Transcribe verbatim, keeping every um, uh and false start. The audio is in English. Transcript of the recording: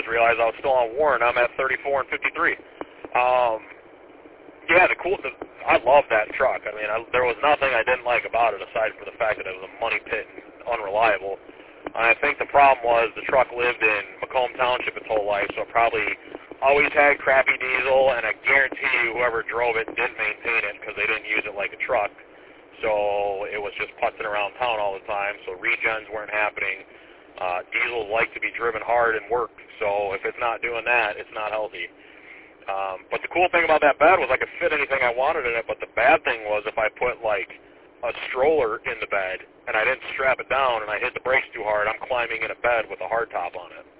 realized I was still on Warren. I'm at thirty-four and fifty-three. Um, yeah, the cool. The, I love that truck. I mean, I, there was nothing I didn't like about it aside from the fact that it was a money pit and unreliable. And I think the problem was the truck lived in Macomb Township its whole life, so it probably always had crappy diesel, and I guarantee you whoever drove it didn't maintain it because they didn't use it like a truck. So it was just putzing around town all the time, so regens weren't happening. Uh, diesels like to be driven hard and work, so if it's not doing that, it's not healthy. Um, but the cool thing about that bed was I could fit anything I wanted in it, but the bad thing was if I put, like, a stroller in the bed and I didn't strap it down and I hit the brakes too hard, I'm climbing in a bed with a hard top on it.